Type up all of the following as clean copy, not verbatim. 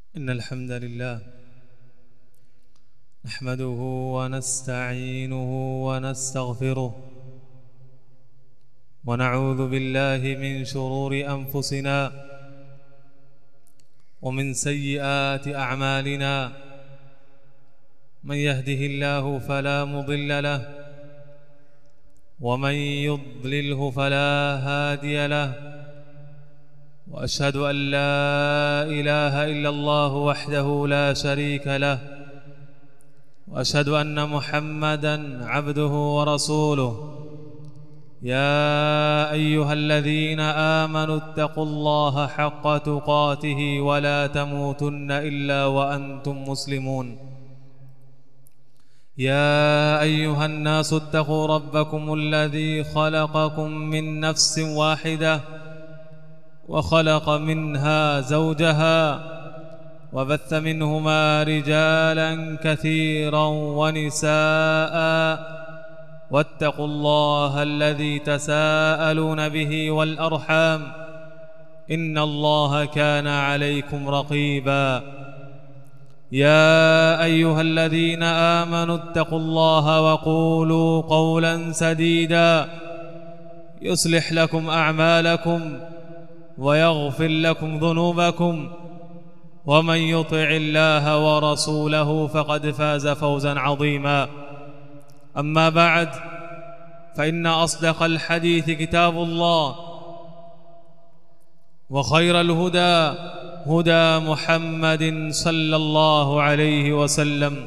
إن الحمد لله نحمده ونستعينه ونستغفره ونعوذ بالله من شرور أنفسنا ومن سيئات أعمالنا من يهده الله فلا مضل له ومن يضلله فلا هادي له وأشهد أن لا إله إلا الله وحده لا شريك له وأشهد أن محمدًا عبده ورسوله يا أيها الذين آمنوا اتقوا الله حق تقاته ولا تموتن إلا وأنتم مسلمون يا أيها الناس اتقوا ربكم الذي خلقكم من نفس واحدة وخلق منها زوجها وبث منهما رجالا كثيرا ونساء واتقوا الله الذي تساءلون به والأرحام إن الله كان عليكم رقيبا يا أيها الذين آمنوا اتقوا الله وقولوا قولا سديدا يصلح لكم أعمالكم ويغفر لكم ذنوبكم ومن يطع الله ورسوله فقد فاز فوزا عظيما أما بعد فإن أصدق الحديث كتاب الله وخير الهدى هدى محمد صلى الله عليه وسلم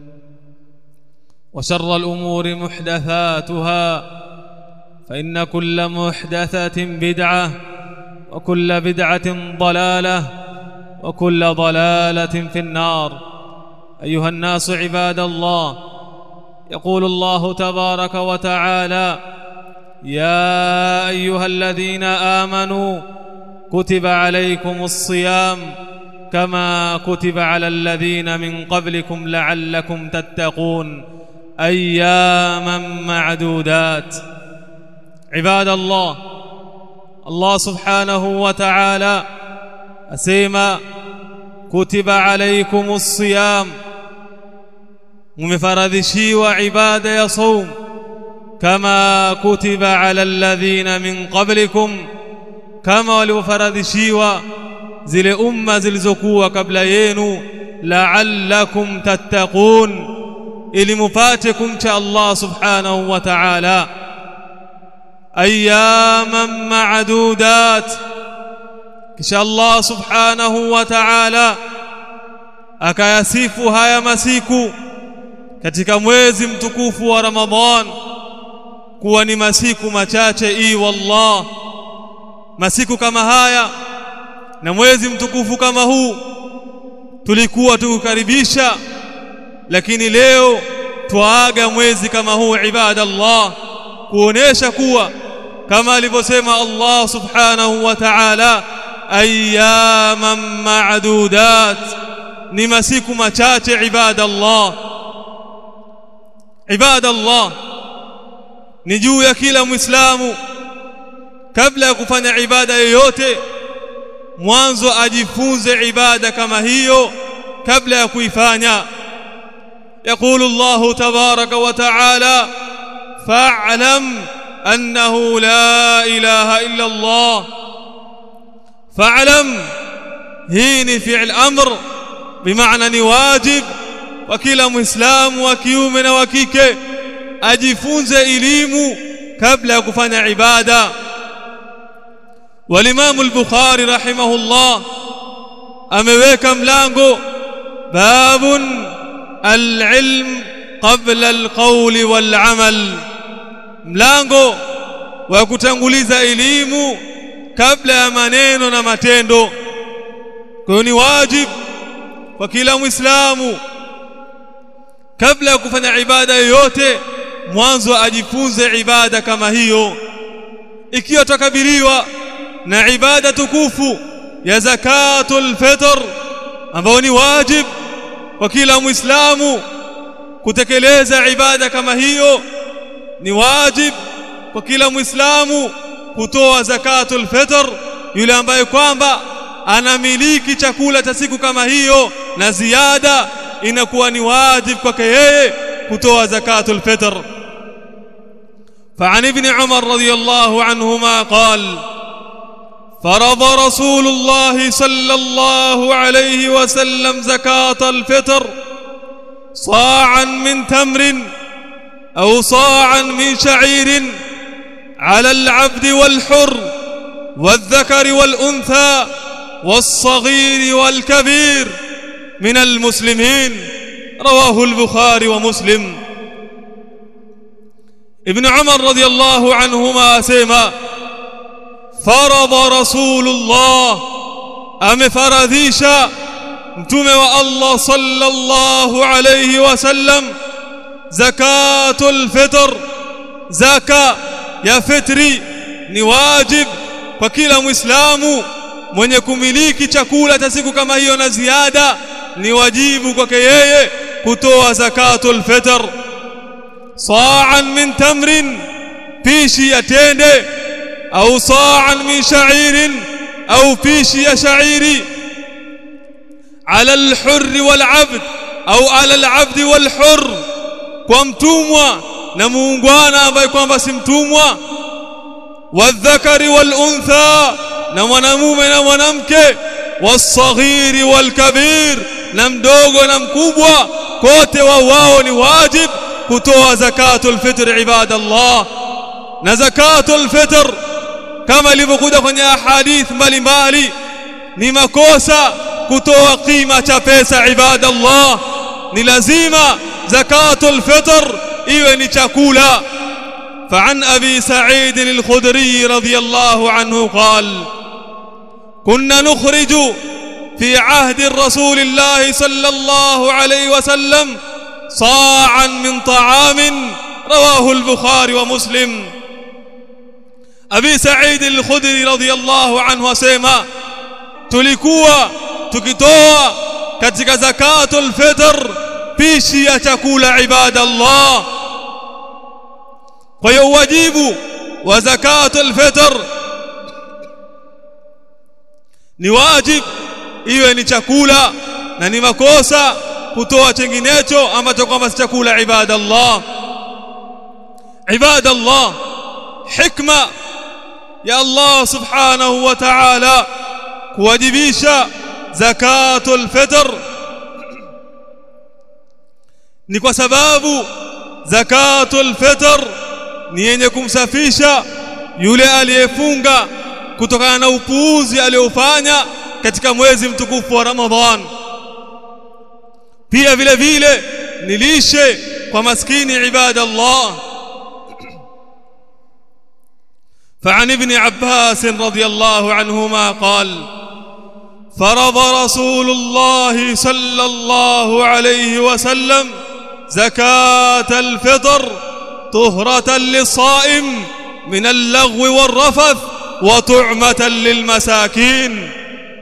وشر الأمور محدثاتها فإن كل محدثة بدعة وكل بدعة ضلالة وكل ضلالة في النار. أيها الناس عباد الله، يقول الله تبارك وتعالى: يا أيها الذين آمنوا كتب عليكم الصيام كما كتب على الذين من قبلكم لعلكم تتقون أياما معدودات. عباد الله، Allah subhanahu wa ta'ala asema kutiba alaykumus siyam, mumefaradhishiwa ibada ya saum kama kutiba ala alladhina min qablikum, kama waliofaradhishiwa zile umma zilizokuwa kabla yenu, la'allakum tattaqun, ili mupate kumcha Allah subhanahu wa ta'ala. Ayyaman ma'dudat, kisha Allah subhanahu wa ta'ala akayasifu haya masiku katika mwezi mtukufu wa Ramadhan kuwa ni masiku machache. Wallah, masiku kama haya na mwezi mtukufu kama huu tulikuwa tukukaribisha, lakini leo tuaga mwezi kama huu ibadallah, kuonesha kuwa kama alivyosema Allah subhanahu wa ta'ala, ayyaman ma'dudat, ni masiku machache ibadallah. Ibadallah, ni juu ya kila Muislamu kabla ya kufanya ibada yoyote mwanzo ajifunze ibada kama hiyo kabla ya kuifanya. Yaqulu Allah tabaraka wa ta'ala: fa'lam أنه لا إله إلا الله. فاعلم هيني فعل أمر بمعنى واجب، وكلا مسلم وكيومن وكيك أجفونز إليم قبل كفن عبادة. والإمام البخاري رحمه الله أمويك ملانغو باب العلم قبل القول والعمل، mlango wa kutanguliza elimu kabla ya maneno na matendo. Kwa hiyo ni wajibu kwa kila Muislamu kabla ya kufanya ibada yoyote mwanzo ajifunze ibada kama hiyo. Ikiwa takabiriwa na ibada tukufu ya zakatul fitr, ambayo ni wajibu kwa kila Muislamu kutekeleza ibada kama hiyo, ni wajib kwa kila Muislamu kutoa zakatul fitr, yule ambaye kwamba anamiliki chakula cha siku kama hiyo na ziada, inakuwa ni wajibu kwake yeye kutoa zakatul fitr. فعن ابن عمر رضي الله عنهما قال: فرض رسول الله صلى الله عليه وسلم زكاة الفطر صاعا من تمر أو صاعا من شعير على العبد والحر والذكر والأنثى والصغير والكبير من المسلمين. رواه البخاري ومسلم. ابن عمر رضي الله عنهما سيما: فرض رسول الله أمفرذيشا متومه الله صلى الله عليه وسلم زكاة الفطر. زكاة يا فطري ni wajib kwa kila muislamu mwenye kumiliki chakula cha siku kama hiyo na ziada, ni wajibu kwake yeye kutoa zakatul fitr. Sa'an min tamrin, pishi ya tende, au sa'an min sha'irin, au pishi ya sha'iri, ala al-hurr wal-'abd, au ala al-'abd wal-hurr, kwa mtumwa na muungwana ambaye kwamba si mtumwa, wadhakari wal-untha, na mwanamume na mwanamke, was-saghiri wal-kabir, na mdogo na mkubwa, kote wao ni wajib kutoa zakatul fitr. Ibadallah, na zakatul fitr kama ilivyokuja kwenye ahadith mbalimbali, ni makosa kutoa qima cha pesa. Ibadallah, ni lazima zakatul fitr iwe ni chakula. فعن أبي سعيد الخدري رضي الله عنه قال: كنا نخرج في عهد الرسول الله صلى الله عليه وسلم صاعا من طعام. رواه البخاري ومسلم. أبي سعيد الخدري رضي الله عنه سيما: tulikuwa tukitoa katika zakatul fitr pishi ya chakula. Ibadallah, kwa hiyo wajibu wa zakatul fitr ni wajib iwe ni chakula, na ni makosa kutoa chenginecho ambacho kwamba si chakula. Ibadallah, ibadallah, hikma ya Allah subhanahu wa ta'ala kuwajibisha zakatul fitr ni kwa sababu zakatul fitr ni yenye kumsafisha yule aliyefunga kutokana na upuuzi aliofanya katika mwezi mtukufu wa Ramadhan. Pia vile vile ni lishe kwa maskini. Ibadallah, فعن ابن عباس رضي الله عنهما قال: فرض رسول الله صلى الله عليه وسلم زكاة الفطر طهرة للصائم من اللغو والرفث وطعمة للمساكين.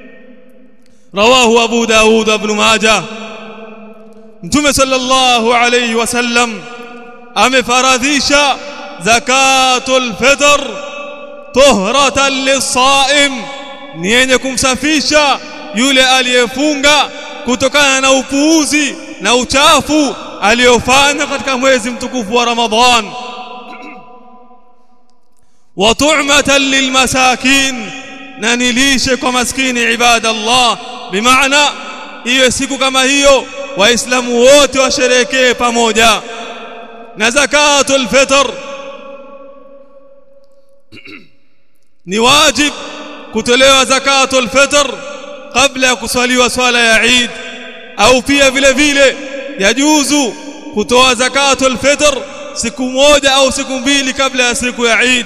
رواه أبو داود بن ماجه. Mtume sallallahu alayhi wasallam amefaradhisha zakatul fitr tuhratan lis-saim, ni yenye kumsafisha yule aliyefunga kutokana na upuuzi na uchafu aliyofanya katika mwezi mtukufu wa Ramadhan. Wa tu'matan lilmasakin, na nilishe kwa maskini. Ibadallah, bimaana iwe siku kama hiyo waislamu wote washerekee pamoja. Na zakatul fitr ni wajib kutolewa zakatul fitr kabla ya kuswaliwa swala ya Eid, au pia vile vile yajuzu kutoa zakatul fitr siku moja au siku mbili kabla ya siku ya Eid.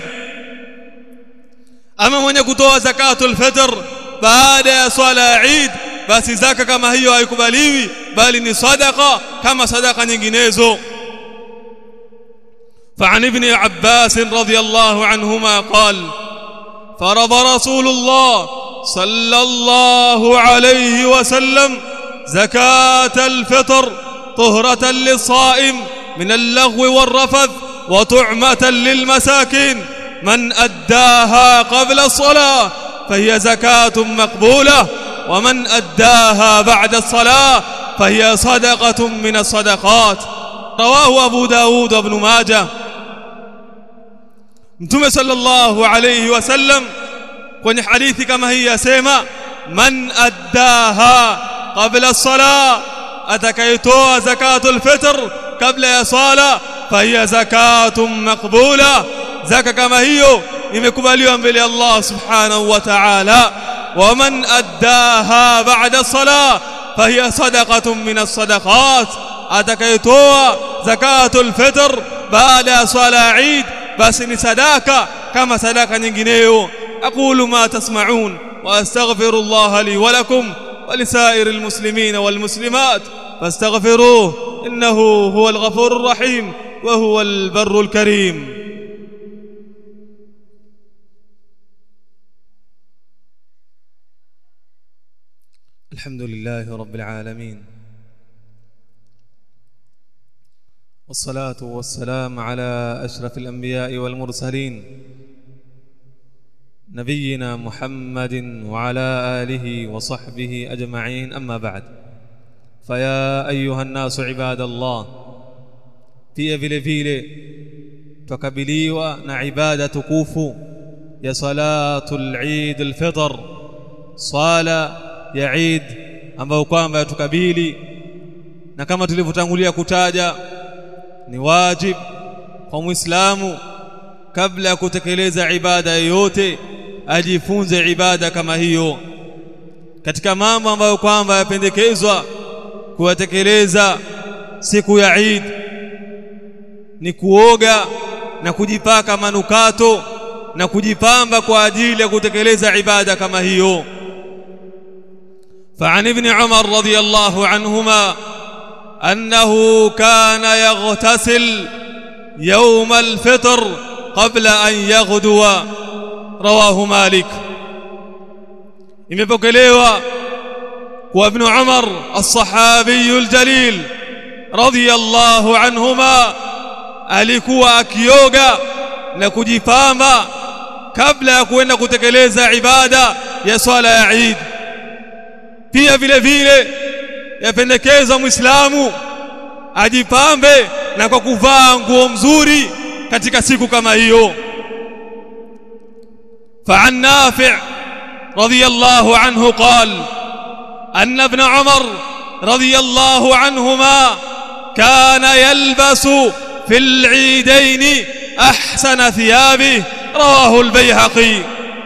Ama mwenye kutoa zakatul fitr baada ya swala ya Eid, basi zaka kama hiyo haikubaliwi, bali ni sadaqa kama sadaqa nyinginezo. فعن ابن عباس رضي الله عنهما قال: فرض رسول الله صلى الله عليه وسلم زكاة الفطر طهرة للصائم من اللغو والرفث وطعمة للمساكين من أداها قبل الصلاة فهي زكاة مقبولة ومن أداها بعد الصلاة فهي صدقة من الصدقات. رواه أبو داود وابن ماجه. Mtume sallallahu alayhi wasallam kwenye hadithi kama hii yasema man addaha qabla as-salah, atakayetoa zakatul fitr kabla ya sala fahiya zakatun maqbula, zaka kama hiyo imekubaliwa mbele ya Allah subhanahu wa ta'ala. Wa man addaha ba'da as-salah fahiya sadaqatun min as-sadaqat, atakayetoa zakatul fitr baada ya sala Eid basi ni sadaka kama sadaka nyingineyo. Aqulu ma tasma'un wa astaghfirullaha li wa lakum wa lisairil muslimina wal muslimat fastaghfiruhu innahu huwal ghafurur rahim wa huwal barrul karim. Alhamdulillahi rabbil alamin, والصلاة والسلام على أشرف الأنبياء والمرسلين نبينا محمد وعلى آله وصحبه أجمعين. أما بعد، فيا أيها الناس عباد الله، pia vile vile tukabiliwa na ibada tukufu ya salatul Eid al-Fitr, sala ya Eid ambayo kwamba tukabili, na kama tulivyotangulia kutaja ni wajib kwa Muislamu kabla ya kutekeleza ibada yoyote ajifunze ibada kama hiyo. Katika mambo ambayo kwamba yapendekezwa kuyatekeleza siku ya Eid ni kuoga na kujipaka manukato na kujipamba kwa ajili ya kutekeleza ibada kama hiyo. فعن ابن عمر رضي الله عنهما أنه كان يغتسل يوم الفطر قبل أن يغدو. رواه مالك. imepokelewa kwa Ibn Umar as-sahabi al-jalil radiyallahu anhuma, alikuwa akioga na kujipamba kabla ya kwenda kutekeleza ibada ya swala ya Eid. Pia vile vile yapendekeza Muislamu ajipambe na kwa kuvaa nguo nzuri katika siku kama hiyo. فعن نافع رضي الله عنه قال أن ابن عمر رضي الله عنهما كان يلبس في العيدين أحسن ثيابه. رواه البيهقي.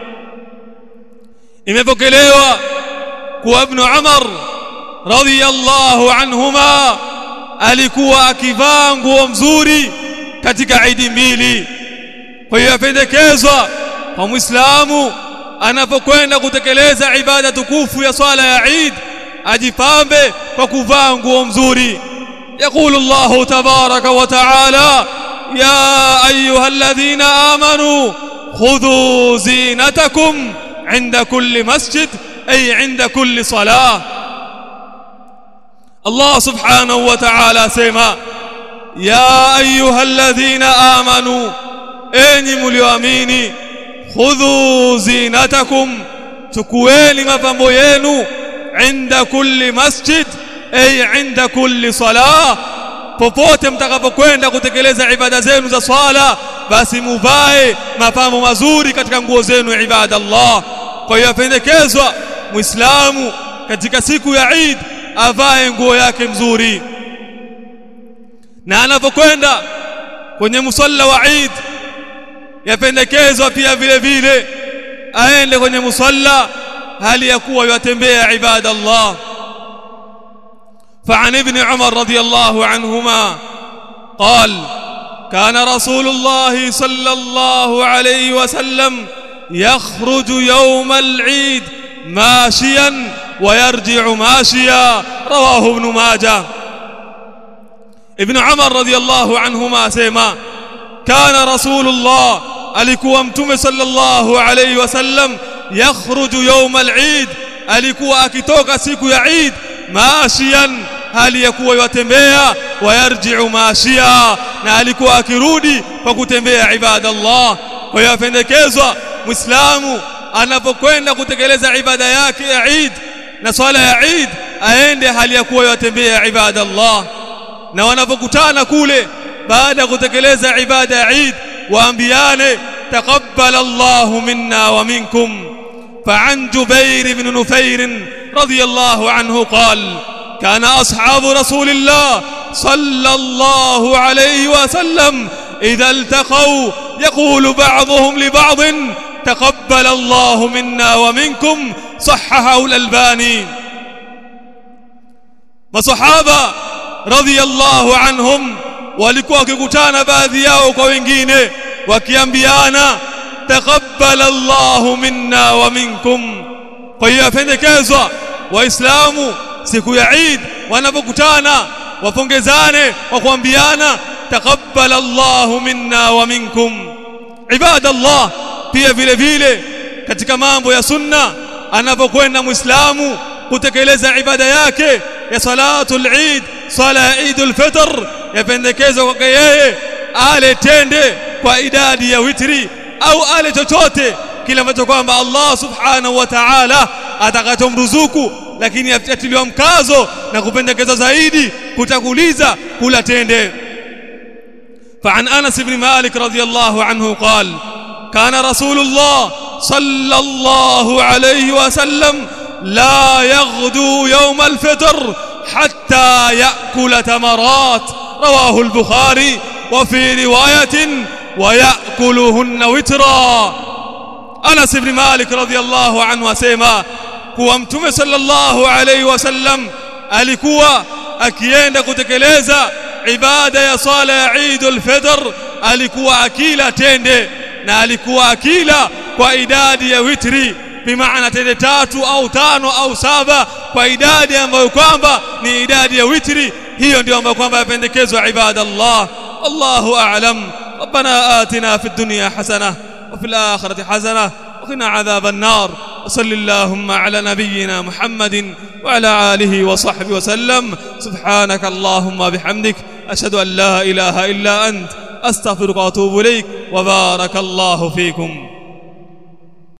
imepokelewa kwa Ibn Umar radhiyallahu anhuma alikuwa akivaa nguo nzuri katika Eid mbili. Kwa hiyo yapendekezwa kwa Muislamu anapokwenda kutekeleza ibada tukufu ya swala ya Eid ajipambe kwa kuvaa nguo nzuri. Yaqulu Allahu tabaraka wa ta'ala ya ayyuhalladhina amanu khudhu zinatakum 'inda kulli masjid ay 'inda kulli salah. Allah subhanahu wa ta'ala sema ya ayyuhalladhina amanu, enyi mlioamini, khudhu zinatakum, chukueni mapambo yenu, 'inda kulli masjid ay 'inda kulli salah, popote mtakapokwenda kutekeleza ibada zenu za swala basi muvae mapambo mazuri katika nguo zenu ibadallah. Kwa hiyo yapendekezwa Muislamu katika siku ya Eid avae nguo yake mzuri, na anapokwenda kwenye musalla wa Eid yapendekezwa pia vile vile aende kwenye musalla hali ya kuwa yatembea ibadallah. فعن ابن عمر رضي الله عنهما قال كان رسول الله صلى الله عليه وسلم يخرج يوم العيد ماشيا ويرجع ماشيا. رواه ابن ماجه. ابن عمر رضي الله عنهما سيما كان رسول الله alikuwa mtume sallallahu alayhi wasallam yakhruju yawm al-Eid, alikuwa akitoka siku ya Eid mashiyan, hali ya kuwa yatembea, wayarji'u mashiya, na alikuwa akirudi kwa kutembea ibadallah. Kwa hiyo yapendekezwa Muislamu anapokwenda kutekeleza ibada yake ya Eid na swala ya Eid aende hali ya kuwa yatembea ibadallah. Na wanapokutana kule baada ya kutekeleza ibada ya Eid waambiane taqabbala Allahu minna wa minkum. فعن جبير بن نفير رضي الله عنه قال كان أصحاب رسول الله صلى الله عليه وسلم إذا التقوا يقول بعضهم لبعض تقبل الله منا ومنكم صححه الألباني. وصحابة رضي الله عنهم walikuwa wakikutana baadhi yao kwa wengine wakiambiana taqabbal Allahu minna wa minkum. Kwa hiyo yapendekezwa waislamu siku ya Eid wanapokutana wapongezane kwa kuambiana taqabbal Allahu minna wa minkum. Ibadallah, pia vile vile katika mambo ya sunna anapokwenda muislamu kutekeleza ibada yake ya salatul Eid, swala ya Eidul Fitr, yapendekezwa kwake yeye ale tende kwa idadi ya witri au ale chochote kile ambacho kwamba Allah subhanahu wa ta'ala atakachomruzuku, lakini atiliwa mkazo na kupendekeza zaidi kutakuliza kula tende. فعن أنس بن مالك رضي الله عنه قال كان رسول الله صلى الله عليه وسلم لا يغدو يوم الفطر حتى يأكل تمرات. رواه البخاري. وفي رواية ويأكلهن وترا. أنس بن مالك رضي الله عنه asema kuwa Mtume sallallahu alayhi wasallam alikuwa akienda kutekeleza ibada ya swala ya Eidul Fitr, alikuwa akila tende na alikuwa akila kwa idadi ya witri, bimaana tende 3 au 5 au 7 kwa idadi ambayo kwamba ni idadi ya witri. Hiyo ndio ambayo kwamba yapendekezwa ibadallah. Allahu a'lam. ربنا آتنا في الدنيا حسنة وفي الآخرة حسنة وقنا عذاب النار. وصل اللهم على نبينا محمد وعلى آله وصحبه وسلم. سبحانك اللهم بحمدك أشهد أن لا إله إلا أنت أستغفرك وأتوب إليك. وبارك الله فيكم.